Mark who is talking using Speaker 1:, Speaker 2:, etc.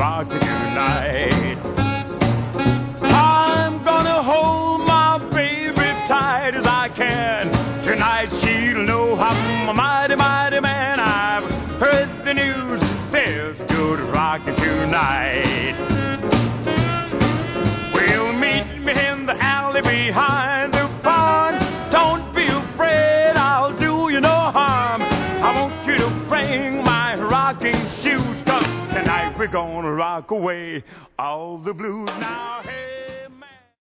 Speaker 1: rock you tonight. I'm gonna hold my baby tight as I can. Tonight she'll know I'm a mighty, mighty man. I've heard the news, there's good rockin' tonight. We'll meet me in the alley behind the pond. Don't be afraid, I'll do you no harm. I want you to bring my rocking shoes, 'cause tonight we're gonna rock away all the blues. Now, hey.